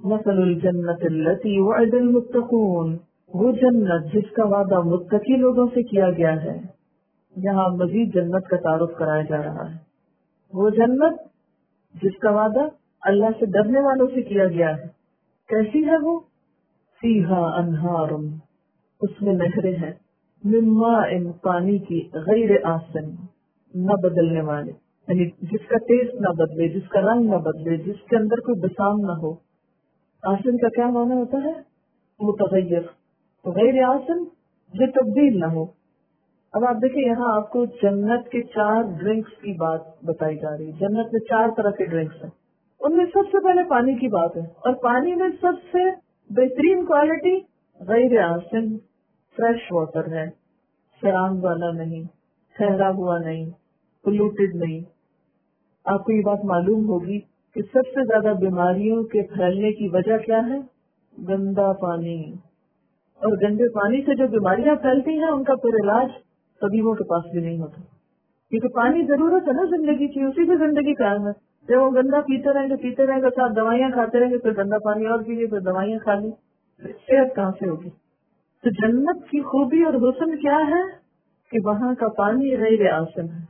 مثل الجنت التی وعد المتقون، وہ جنت جس کا وعدہ متقی لوگوں سے کیا گیا ہے. یہاں مزید جنت کا تعارف کرایا جا رہا ہے. وہ جنت جس کا وعدہ اللہ سے ڈرنے والوں سے کیا گیا ہے. کیسی ہے وہ؟ فیہا انہار، اس میں نہریں ہیں، من ماء، پانی کی، غیر آسن، نہ بدلنے والے، یعنی جس کا ٹیسٹ نہ بدلے، جس کا رنگ نہ بدلے، جس کے اندر کوئی بسام نہ ہو. آسن کا کیا معنی ہوتا ہے؟ متغیر. غیر آسن جو تبدیل نہ ہو. اب آپ دیکھیں یہاں آپ کو جنت کے 4 ڈرنکس کی بات بتائی جا رہی ہے. جنت میں 4 طرح کے ڈرنکس ہیں. ان میں سب سے پہلے پانی کی بات ہے، اور پانی میں سب سے بہترین کوالٹی غیر آسن فریش واٹر ہے. شراب والا نہیں، ٹھہرا ہوا نہیں، پولوٹیڈ نہیں. آپ کو یہ بات معلوم ہوگی کہ سب سے زیادہ بیماریوں کے پھیلنے کی وجہ کیا ہے؟ گندا پانی. اور گندے پانی سے جو بیماریاں پھیلتی ہیں ان کا پھر علاج طبیبوں کے پاس بھی نہیں ہوتا، کیونکہ پانی ضرورت ہے نا زندگی کی، اسی سے زندگی قائم ہے. جب وہ گندا پیتے رہیں گے ساتھ دوائیاں کھاتے رہیں گے، پھر گندا پانی اور پیئے، پھر دوائیاں کھا لیں، صحت کہاں سے ہوگی؟ تو جنت کی خوبی اور حسن کیا ہے کہ وہاں کا پانی غیر آسن ہے.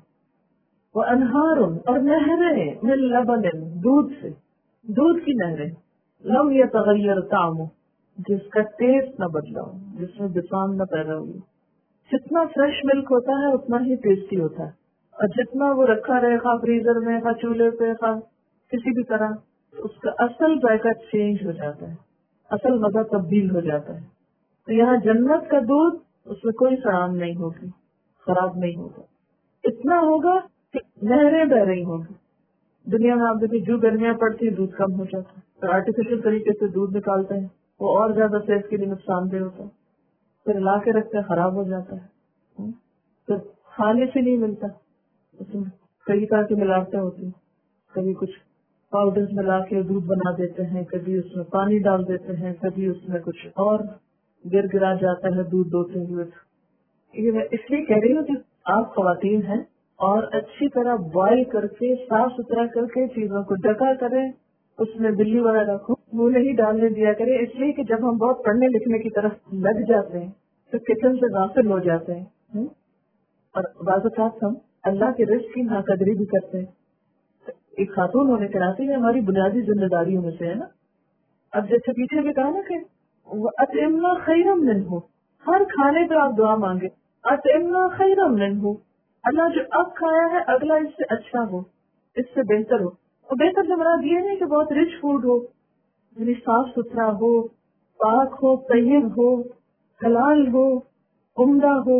وہ انہار، اور نہریں، من لبن، دودھ سے، دودھ کی نہریں، لم یتغیر طعمہ، جس کا ٹیسٹ نہ بدلا ہو، جس میں بسام نہ پیدا ہوئی. جتنا فریش ملک ہوتا ہے اتنا ہی ٹیسٹی ہوتا ہے، اور جتنا وہ رکھا رہے خواہ فریزر میں، خواہ چولہے پہ، خواہ کسی بھی طرح، اس کا اصل ذائقہ چینج ہو جاتا ہے، اصل مزہ تبدیل ہو جاتا ہے. تو یہاں جنت کا دودھ، اس میں کوئی سڑان نہیں ہوگی، خراب نہیں ہوگا. اتنا ہوگا کہ نہریں بہ رہی ہوں گی. دنیا میں آپ دیکھیں جو گرمیاں پڑتی ہیں دودھ کم ہو جاتا ہے، تو آرٹیفیشل طریقے سے دودھ نکالتے ہیں، وہ اور زیادہ صحت کے لیے نقصان دہ ہوتا ہے. پھر لا کے رکھتے ہیں، خراب ہو جاتا ہے، پھر کھانے سے نہیں ملتا. اس میں کئی طرح کی ملاوٹیں ہوتی ہیں، کبھی کچھ پاؤڈر ملا کے دودھ بنا دیتے ہیں، کبھی اس میں پانی ڈال دیتے ہیں، کبھی اس میں کچھ اور گر گرا جاتا ہے دودھ دوتے ہوئے. یہ میں اس لیے کہہ رہی ہوں کہ آپ خواتین ہیں اور اچھی طرح بوائل کر کے صاف ستھرا کر کے چیزوں کو ڈکا کریں، اس میں بلی وغیرہ کو منہ نہیں ڈالنے دیا کریں. اس لیے کہ جب ہم بہت پڑھنے لکھنے کی طرف لگ جاتے ہیں تو کچن سے غافل ہو جاتے ہیں، اور بعض اوقات ہم اللہ کے رزق کی ناقدری بھی کرتے ہیں. ایک خاتون ہونے کے ناطے یہ ہماری بنیادی ذمہ داریوں میں سے ہے نا. اب جیسے پیچھے بھی کہا نا کہ اطعمنا خیرا منہ، ہر کھانے پہ آپ دعا مانگے اطعمنا خیرا منہ، اللہ جو اب کھایا ہے اگلا اس سے اچھا ہو، اس سے بہتر ہو. اور بہتر سے مراد یہ نہیں کہ بہت رچ فوڈ ہو، یعنی صاف ستھرا ہو، پاک ہو، طیب ہو، حلال ہو، عمدہ ہو.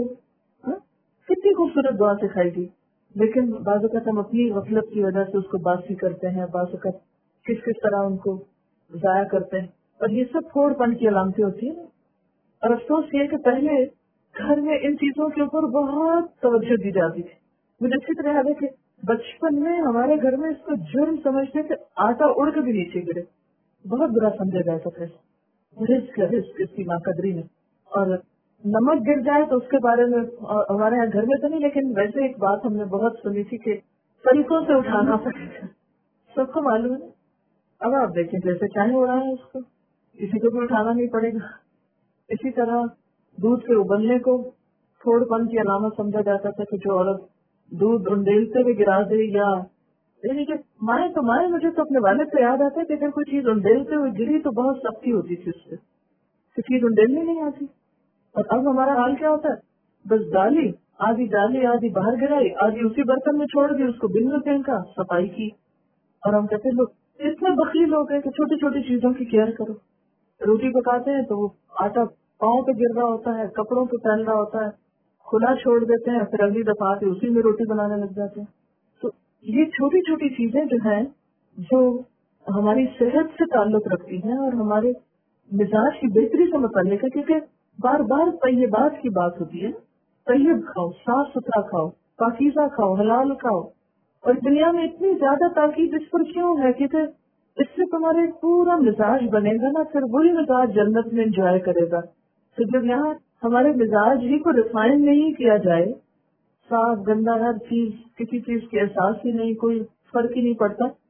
کتنی خوبصورت دعا سکھائی گئی، لیکن بعض اوقات ہم اپنی غفلت کی وجہ سے اس کو باسی کرتے ہیں، بعض اوقات کس طرح ان کو ضائع کرتے ہیں. اور یہ سب تھوڑ پن کی علامتیں ہوتی ہیں. اور افسوس یہ کہ پہلے گھر میں ان چیزوں کے اوپر بہت توجہ دی جاتی تھی. مجھے اچھی طرح یاد ہے کہ بچپن میں ہمارے گھر میں اس کو جرم سمجھتے کہ آٹا اڑ کے بھی نیچے گرے، بہت برا سمجھا جاتا تھا. رزق اس کی ناقدری میں، اور نمک گر جائے تو اس کے بارے میں ہمارے یہاں گھر میں تو نہیں، لیکن ویسے ایک بات ہم نے بہت سنی تھی کہ طریقوں سے اٹھانا پڑے گا. سب کو معلوم ہے. اب آپ دیکھیں جیسے چاہے اڑائیں اس کو، کسی کو بھی اٹھانا نہیں پڑے گا. اسی طرح دودھ کے ابلنے کو تھوڑ پن کی علامت سمجھا جاتا تھا کہ جو عورت دودھ انڈیلتے ہوئے گرا دے، یا یعنی کہ مائیں تو مائیں. مجھے تو اپنے والد سے یاد آتا ہے کہ اگر کوئی چیز انڈیلتے ہوئے گری تو بہت سختی ہوتی تھی اس سے، تو چیز انڈیلنے نہیں آتی. اور اب ہمارا حال کیا ہوتا ہے؟ بس ڈالی، آدھی باہر گرائی، آدھی اسی برتن میں چھوڑ دی، اس کو بن میں پھینکا، صفائی کی. اور ہم کہتے ہیں لوگ اتنے بخیل ہو گئے کہ چھوٹی چھوٹی چیزوں کی کیئر کرو. روٹی پکاتے ہیں تو وہ آٹا پاؤں پہ گر رہا ہوتا ہے، کپڑوں پہ پھیل رہا ہوتا ہے، کھلا چھوڑ دیتے ہیں، پھر اگلی دفعہ آتے اسی میں روٹی بنانے لگ جاتے ہیں. تو یہ چھوٹی چھوٹی چیزیں جو ہیں جو ہماری صحت سے تعلق رکھتی ہیں اور ہمارے مزاج کی بہتری سے متعلق ہے، کیونکہ بار بار طیبات کی بات ہوتی ہے. طیب کھاؤ، صاف ستھرا کھاؤ، پاکیزہ کھاؤ، حلال کھاؤ. اور دنیا میں اتنی زیادہ تاکید اس پر کیوں ہے؟ کیونکہ اس سے تمہارے پورا مزاج بنے گا نا، پھر وہی مزاج جنت میں انجوائے کرے گا. تو جب یہاں ہمارے مزاج ہی کو ریفائن نہیں کیا جائے، صاف گندا ہر چیز، کسی چیز کے احساس ہی نہیں، کوئی فرق ہی نہیں پڑتا،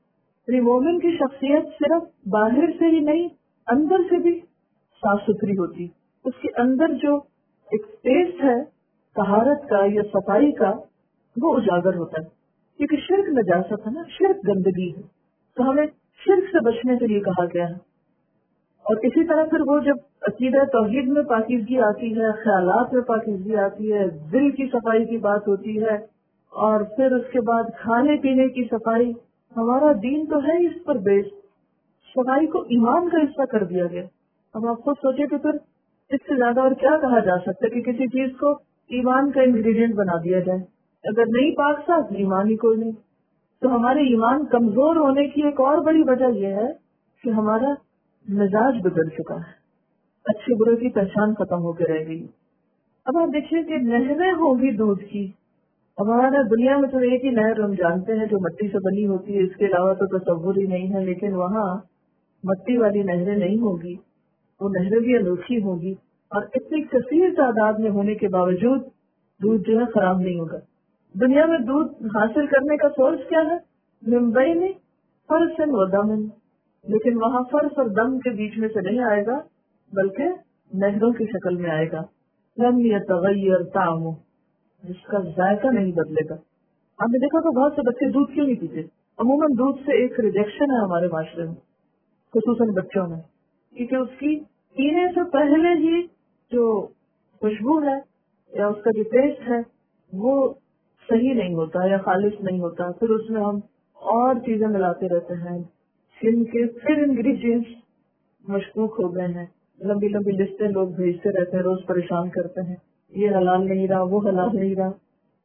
یعنی مومن کی شخصیت صرف باہر سے ہی نہیں، اندر سے بھی صاف ستھری ہوتی. اس کے اندر جو ایک ٹیسٹ ہے طہارت کا یا صفائی کا، وہ اجاگر ہوتا ہے. کیونکہ شرک نجاست ہے نا، شرک گندگی ہے، تو ہمیں شرک سے بچنے کے لیے کہا گیا ہے. اور اسی طرح پھر وہ جب عقیدہ توحید میں پاکیزگی آتی ہے، خیالات میں پاکیزگی آتی ہے، دل کی صفائی کی بات ہوتی ہے، اور پھر اس کے بعد کھانے پینے کی صفائی. ہمارا دین تو ہے اس پر بیس. صفائی کو ایمان کا حصہ کر دیا گیا. اب آپ خود سوچے کہ پھر اس سے زیادہ اور کیا کہا جا سکتا ہے کہ کسی چیز کو ایمان کا انگریڈینٹ بنا دیا جائے. اگر نہیں پاک صاف، ایمان ہی کوئی نہیں. تو ہمارے ایمان کمزور ہونے کی ایک اور بڑی وجہ یہ ہے کہ ہمارا مزاج بدل چکا ہے، اچھے برے کی پہچان ختم ہو کے رہ گئی. اب آپ دیکھیے کہ نہریں ہوں گی دودھ کی. اب ہمارے دنیا میں تو ایک ہی نہر ہم جانتے ہیں جو مٹی سے بنی ہوتی ہے، اس کے علاوہ تو تصور ہی نہیں ہے. لیکن وہاں مٹی والی نہریں نہیں ہوگی، وہ نہریں بھی انوکھی ہوگی، اور اتنی کثیر تعداد میں ہونے کے باوجود دودھ جو ہے خراب نہیں ہوگا. دنیا میں دودھ حاصل کرنے کا سورس کیا ہے؟ ممبئی میں فرس و دم. لیکن وہاں فرس اور دم کے بیچ میں سے نہیں آئے گا، بلکہ نہروں کی شکل میں آئے گا. لم یتغیر طعمہ، جس کا ذائقہ نہیں بدلے گا. آپ نے دیکھا کہ بہت سے بچے دودھ کیوں نہیں پیتے؟ عموماً دودھ سے ایک ریجیکشن ہے ہمارے معاشرے میں، خصوصاً بچوں میں، کیونکہ اس کی پینے سے پہلے ہی جو خوشبو ہے یا اس کا جو ٹیسٹ ہے وہ صحیح نہیں ہوتا یا خالص نہیں ہوتا. پھر اس میں ہم اور چیزیں ملاتے رہتے ہیں جن کے پھر انگریڈینٹس مشکوک ہو گئے ہیں. لمبی لمبی لسٹیں لوگ بھیجتے رہتے ہیں، روز پریشان کرتے ہیں، یہ حلال نہیں رہا، وہ حلال نہیں رہا.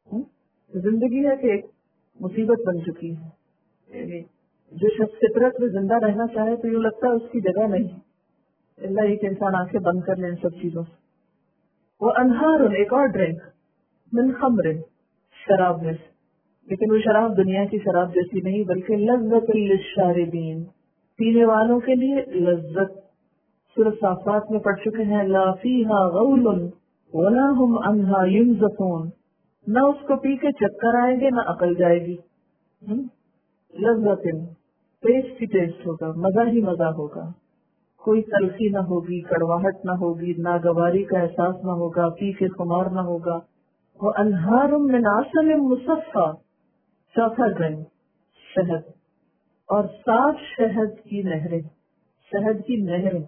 زندگی ہے کہ ایک مصیبت بن چکی ہے. یعنی جو شخص فطرت میں زندہ رہنا چاہے تو یوں لگتا ہے اس کی جگہ نہیں، اللہ ایک انسان آنکھیں بند کر لیں ان سب چیزوں سے. وہ انہار، ایک اور ڈرنک، من خمر، شراب میں سے. لیکن وہ شراب دنیا کی شراب جیسی نہیں، بلکہ لذت للشاربین، پینے والوں کے لیے لذت. سورۃ صافات میں پڑھ چکے ہیں، لا فیہا غول ولا ہم عنہا ینزفون، نہ اس کو پی کے چکر آئیں گے نہ عقل جائے گی. لذت، ٹیسٹ ہی ٹیسٹ ہوگا، مزہ ہی مزہ ہوگا، کوئی تلخی نہ ہوگی، کڑواہٹ نہ ہوگی، ناگواری کا احساس نہ ہوگا، پی کے خمار نہ ہوگا. وہ انہار من عسل مصفی، چوتھا ڈرنک شہد، اور صاف شہد کی نہریں. شہد کی نہریں.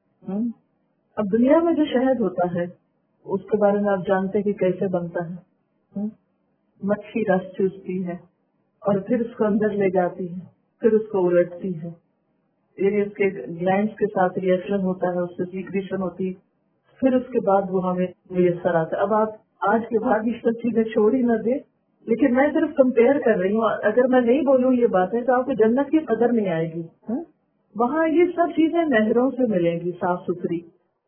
اب دنیا میں جو شہد ہوتا ہے اس کے بارے میں آپ جانتے کہ کیسے بنتا ہے. مچھی رس چوستی ہے اور پھر اس کو اندر لے جاتی ہے، پھر اس کو الٹتی ہے، یعنی اس کے گلینڈز کے ساتھ ریئیکشن ہوتا ہے، اس سے سیکریشن ہوتی ہے، پھر اس کے بعد وہ ہمیں میسر آتا ہے. اب آپ آج کے بعد یہ سب چیزیں چھوڑ ہی نہ دیں، لیکن میں صرف کمپیئر کر رہی ہوں. اگر میں نہیں بولوں یہ باتیں تو آپ کو جنت کی قدر نہیں آئے گی. وہاں یہ سب چیزیں نہروں سے ملیں گی، صاف ستھری.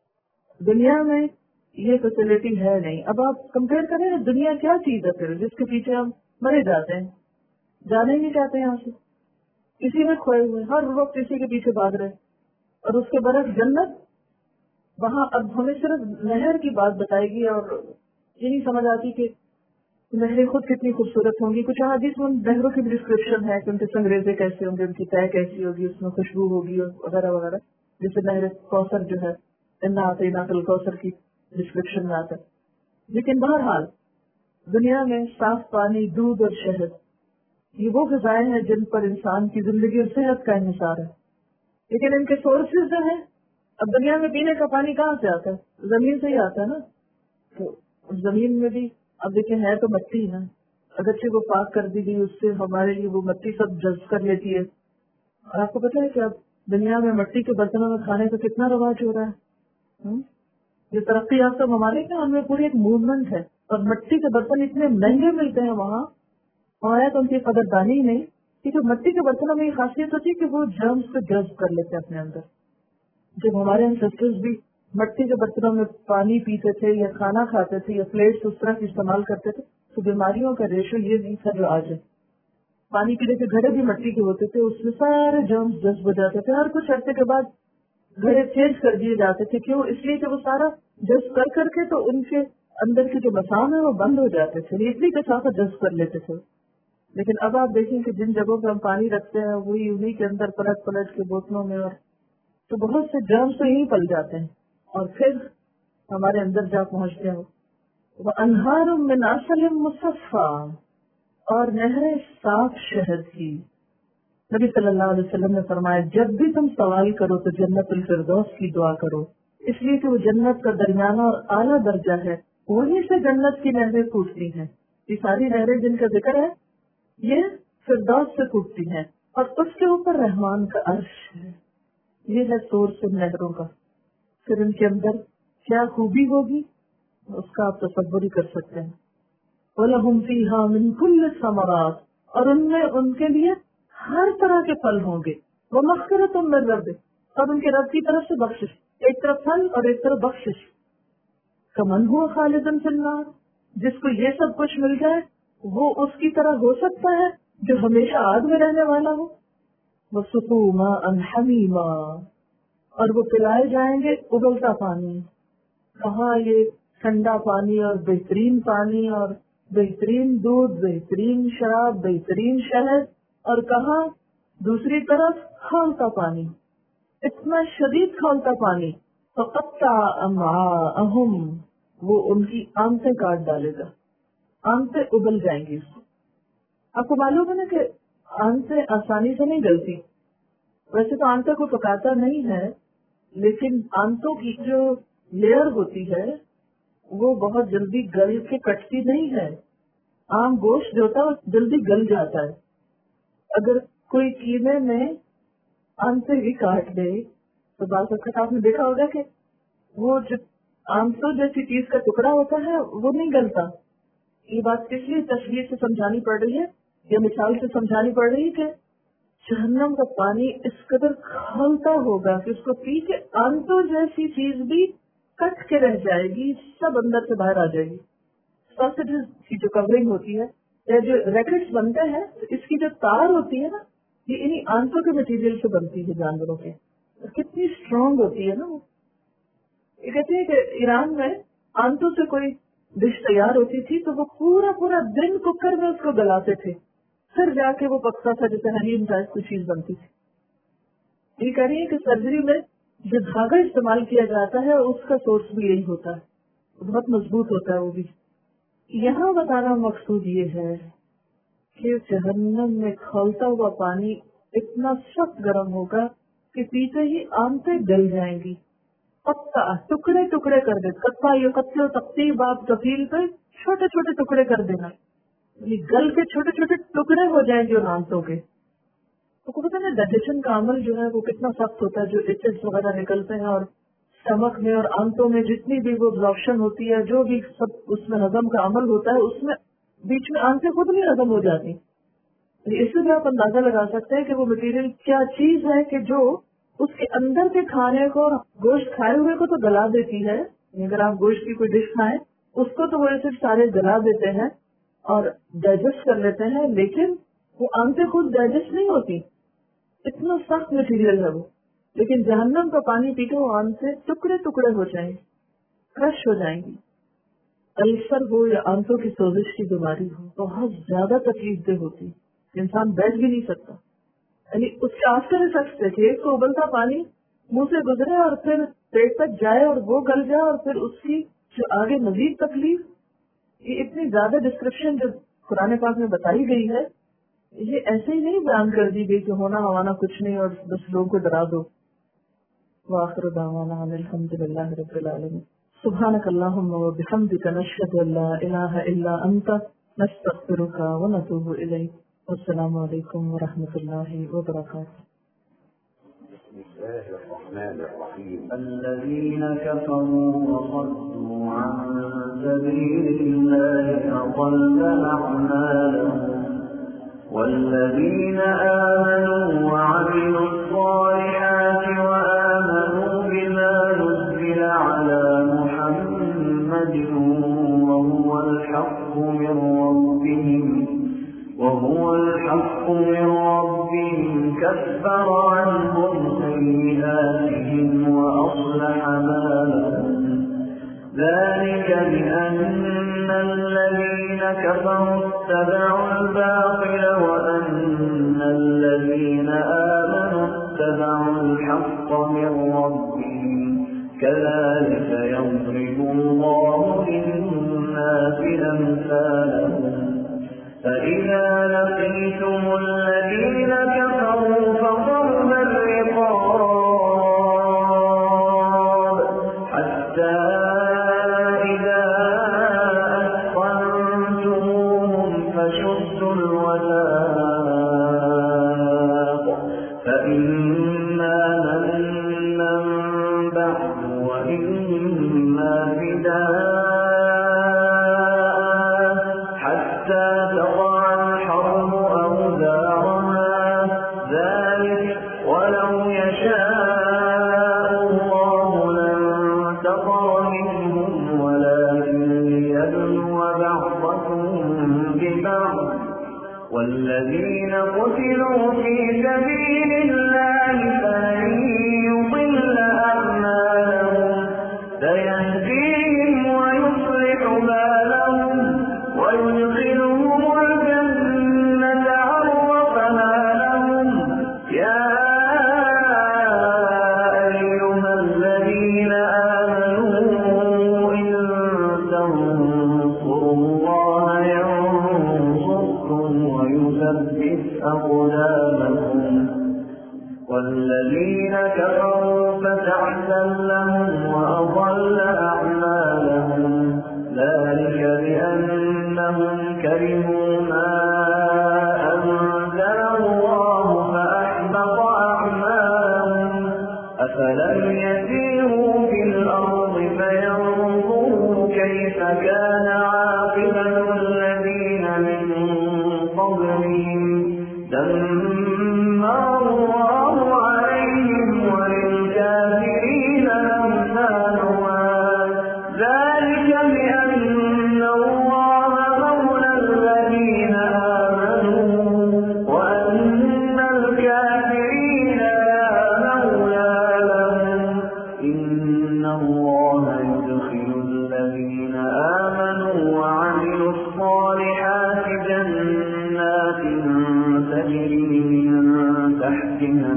دنیا میں یہ فیسلٹی ہے نہیں. اب آپ کمپیئر کریں نا، دنیا کیا چیز ہے پھر جس کے پیچھے ہم مرے جاتے ہیں، جانے ہی نہیں چاہتے یہاں سے، کسی میں کھوئے ہوئے، ہر وقت کسی کے پیچھے بھاگ رہے. اور اس کے برعکس جنت، وہاں اب ہمیں صرف نہر کی بات بتائے گی اور یہ نہیں سمجھ آتی کہ نہریں خود کتنی خوبصورت ہوں گی. کچھ حدیث میں نہروں کی ڈسکرپشن ہے کہ ان کے سنگریزے کیسے ہوں گے، ان کی طے کیسی ہوگی، اس میں خوشبو ہوگی وغیرہ وغیرہ، جیسے نہر کوثر جو ہے کوثر کی ڈسکرپشن میں آتا ہے. لیکن بہرحال دنیا میں صاف پانی، دودھ اور شہد، یہ وہ غذائیں ہیں جن پر انسان کی زندگی اور صحت کا انحصار ہے. لیکن ان کے سورسز جو ہیں، اب دنیا میں پینے کا پانی کہاں سے آتا ہے؟ زمین سے ہی آتا ہے نا. تو زمین میں بھی اب دیکھیں ہے تو مٹی نا، اگرچہ وہ پاک کر دی گئی، اس سے ہمارے لیے وہ مٹی سب جذب کر لیتی ہے. اور آپ کو پتا ہے کہ اب دنیا میں مٹی کے برتنوں میں کھانے کا کتنا رواج ہو رہا ہے. جو ترقی یافتہ ممالک ہیں ان میں پوری ایک موومنٹ ہے، اور مٹی کے برتن اتنے مہنگے ملتے ہیں وہاں، ہمارے تو ان کی قدردانی ہی نہیں. کیونکہ مٹی کے برتنوں میں یہ خاصیت ہوتی ہے کہ وہ جرمز کو جذب کر لیتے ہیں اپنے اندر. جب ہمارے انسیسٹرز بھی مٹی کے برتنوں میں پانی پیتے تھے یا کھانا کھاتے تھے یا پلیٹس اس طرح کی استعمال کرتے تھے تو بیماریوں کا ریشو یہ نہیں تھا جو آج ہے. پانی پینے کے گھڑے بھی مٹی کے ہوتے تھے، اس میں سارے جرمز جذب ہو جاتے تھے. ہر کچھ عرصے کے بعد گھڑے چینج کر دیے جاتے تھے. کیوں؟ اس لیے کہ وہ سارا جذب کر کے تو ان کے اندر کے جو مسام ہے وہ بند ہو جاتے تھے، اتنی کثافت جذب کر لیتے تھے. لیکن اب آپ دیکھیں کہ جن جگہوں پہ ہم پانی رکھتے ہیں وہی انہیں کے اندر پلٹ پلٹ کے بوتلوں میں، اور تو بہت سے جرم سے ہی پل جاتے ہیں اور پھر ہمارے اندر جا پہنچتے ہیں. وہ انہار من عسل مصفا، اور نہریں صاف شہد کی. نبی صلی اللہ علیہ وسلم نے فرمایا جب بھی تم سوال کرو تو جنت الفردوس کی دعا کرو، اس لیے کہ وہ جنت کا درمیانہ اور اعلیٰ درجہ ہے، وہیں سے جنت کی نہریں پھوٹتی ہیں. یہ ساری نہریں جن کا ذکر ہے یہ فردوس سے پھوٹتی ہیں، اور اس کے اوپر رحمان کا عرش ہے. یہ ہے سورس ان نہروں کا. پھر ان کے اندر کیا خوبی ہوگی اس کا آپ تصور ہی کر سکتے ہیں. وَلَهُمْ فِيهَا مِنْ كُلِّ الثَّمَرَاتِ، اور ان میں ان کے لیے ہر طرح کے پھل ہوں گے. وَمَغْفِرَةٌ مِّن رَّبِّهِ، اور ان کے رب کی طرف سے بخشش، ایک طرف پھل اور ایک طرف بخشش. كَمَنْ هُوَ خَالِدٌ فِي النَّارِ، جس کو یہ سب کچھ مل جائے وہ اس کی طرح ہو سکتا ہے جو ہمیشہ آگ میں رہنے والا ہو. وَسُقُوا مَاءً حَمِيمًا، اور وہ پلائے جائیں گے ابلتا پانی. کہاں یہ ٹھنڈا پانی اور بہترین پانی اور بہترین دودھ، بہترین شراب، بہترین شہد، اور کہاں دوسری طرف کھولتا پانی، اتنا شدید کھولتا پانی. فقطع امعاءہم، وہ ان کی آنتیں کاٹ ڈالے گا، آنتیں ابل جائیں گی. آپ کو معلوم ہے نا کہ آنتیں آسانی سے نہیں گلتی. ویسے تو آنتوں کو پکاتا نہیں ہے، لیکن آنتوں کی جو لیئر ہوتی ہے وہ بہت جلدی گل کے کٹتی نہیں ہے. عام گوشت جو ہوتا ہے وہ جلدی گل جاتا ہے. اگر کوئی قیمے میں آنتیں بھی کاٹ دے تو بعض وقت آپ نے دیکھا ہوگا کہ وہ جو آنتوں جیسی چیز کا ٹکڑا ہوتا ہے وہ نہیں گلتا. یہ بات اس لیے تصویر سے سمجھانی پڑ رہی ہے یا مثال سے سمجھانی پڑ رہی ہے کہ جہنم کا پانی اس قدر کھولتا ہوگا کہ اس کو پی کے آنتوں جیسی چیز بھی کٹ کے رہ جائے گی، سب اندر سے باہر آ جائے گی. ساسیجز کی جو کورنگ ہوتی ہے یا جو ریکٹس بنتے ہیں اس کی جو تار ہوتی ہے نا یہ انہی آنتوں کے مٹیریل سے بنتی ہے جانوروں کے. کتنی اسٹرانگ ہوتی ہے نا وہ. یہ کہتے ہیں کہ ایران میں آنتوں سے کوئی ڈش تیار ہوتی تھی تو وہ پورا پورا دن کوکر میں اس کو گلاتے تھے، پھر جا کے وہ پکتا تھا جیسے حلیم ٹائپ کی چیز بنتی تھی. یہ کہہ رہی ہے کہ سرجری میں جو دھاگا استعمال کیا جاتا ہے اس کا سورس بھی یہی ہوتا ہے، بہت مضبوط ہوتا ہے وہ بھی. یہاں بتانا مقصود یہ ہے کہ جہنم میں کھولتا ہوا پانی اتنا سخت گرم ہوگا کہ پیتے ہی آنتیں گل جائیں گی. پکا ٹکڑے ٹکڑے کر دے، کتا یہ قتل تقسیم آپ کفیل پہ چھوٹے چھوٹے ٹکڑے کر دینا، یہ گل کے چھوٹے چھوٹے ٹکڑے ہو جائیں گے ان آنتوں کے. تو پتا نا ڈائجیشن کا عمل جو ہے وہ کتنا سخت ہوتا ہے، جو ایسڈ وغیرہ نکلتے ہیں اور اسٹمک میں اور آنتوں میں جتنی بھی وہ ابزارپشن ہوتی ہے، جو بھی سب اس میں ہضم کا عمل ہوتا ہے اس میں بیچ میں آنتیں خود نہیں ہضم ہو جاتی. اس سے بھی آپ اندازہ لگا سکتے ہیں کہ وہ مٹیریل کیا چیز ہے کہ جو اس کے اندر کے کھانے کو، گوشت کھائے ہوئے کو تو گلا دیتی ہے. اگر آپ گوشت کی کوئی ڈش کھائیں اس کو تو وہ ایسڈ سارے گلا دیتے ہیں اور ڈائجسٹ کر لیتے ہیں، لیکن وہ آنتیں خود ڈائجسٹ نہیں ہوتی. اتنا سخت مٹیریل ہے وہ. لیکن جہنم کا پانی پی کے وہ آنتیں ٹکڑے ٹکڑے ہو جائیں گی، کرش ہو جائیں گی. السر ہو یا آنتوں کی سوزش کی بیماری ہو بہت زیادہ تکلیف دہ ہوتی، انسان بیٹھ بھی نہیں سکتا. یعنی اس کے آس کر سکتے کہ ایک تو ابلتا پانی منہ سے گزرے اور پھر پیٹ تک جائے اور وہ گل جائے اور پھر اس کی جو آگے مزید تکلیف. یہ اتنی زیادہ ڈسکرپشن جو قرآن پاک میں بتائی گئی ہے یہ ایسے ہی نہیں بیان کر دی گئی کہ ہونا ہوانا کچھ نہیں اور بس لوگوں کو ڈرا دو. وآخر دعوانا ان الحمد للہ رب العالمین. سبحانک اللہم و بحمدک نشہد ان لا الہ الا انت نستغفرک و نتوب الیک. السلام علیکم ورحمۃ اللہ وبرکاتہ. بسم الله الرحمن الرحيم. الذين كفروا وصدوا عن سبيل الله أضل أعمالهم والذين آمنوا وعملوا الصالحات وآمنوا بما نزل على محمد وهو الحق من ربهم كفر عنهم سيئاتهم وأصلح بالهم ذلك بأن الذين كفروا اتبعوا الباطل وأن الذين آمنوا اتبعوا الحق من ربهم كذلك يضرب الله للناس أمثالهم فإذا لقيتم الذين كفروا فضرب الرقاب حتى إذا أثخنتموهم فشدوا الوثاق فإما منا بعد وإما فداء حتى تضع الحرب أوزارها ذلك ولو يشاء الله لانتصر منهم ولكن ليبلو بعضكم ببعض والذين قتلوا في سبيل الله فلن يضل أعمالهم سيهديهم ويصلح بالهم ويدخلهم الجنة عرفها لهم يا أيها الذين آمنوا إن تنصروا الله ينصركم ويثبت أقدامكم والذين كفروا فتعسا لهم وأضل أعمالهم ذلك بأنهم كرهوا ما أنزل الله فأحبط أعمالهم أفلم يسيروا في الأرض فينظروا كيف كان عاقبة الذين من قبلهم دمر الله عليهم وللكافرين أمثالها ذلك بأن الله مولى الذين آمنوا وأن الكافرين لا مولى لهم إن الله يدخل الذين آمنوا وعملوا الصالحات جنات تجري من تحتها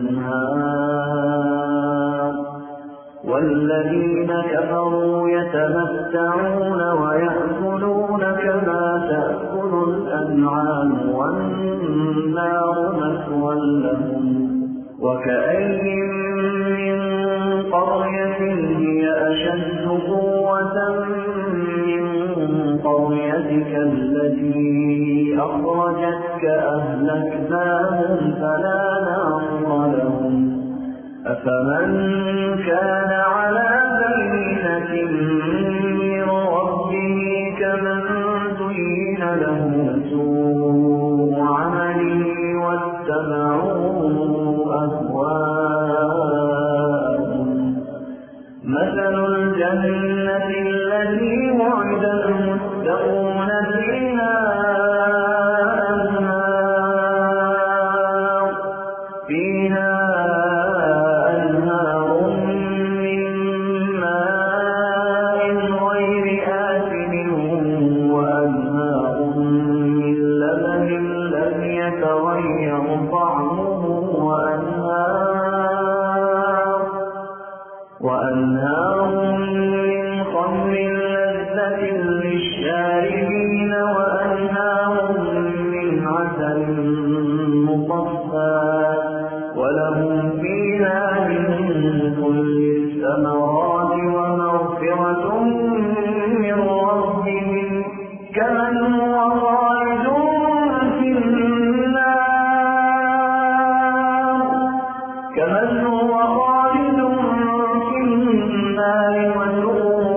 الأنهار والذين كفروا يتمتعون ويأكلون كما تأكل الأنعام والنار مثوى لهم وكأي من قرية هي أشد قوة من قريتك التي أخرجتك أهلكناهم فلا ناصر لهم أفمن كان على بينة من ربه كمن زين له سوء عمله واتبعوا أهواءهم مثل الجنة التي وعد المتقون فيها أنهار من ماء غير آسن وأنهار من لبن لم يتغير طعمه وأنهار من خمر لذة للشاربين وأنهار من عسل مصفى ولهم فيها من كل الثمرات ومغفرة من ربهم كمن هو خالد في النار وسوء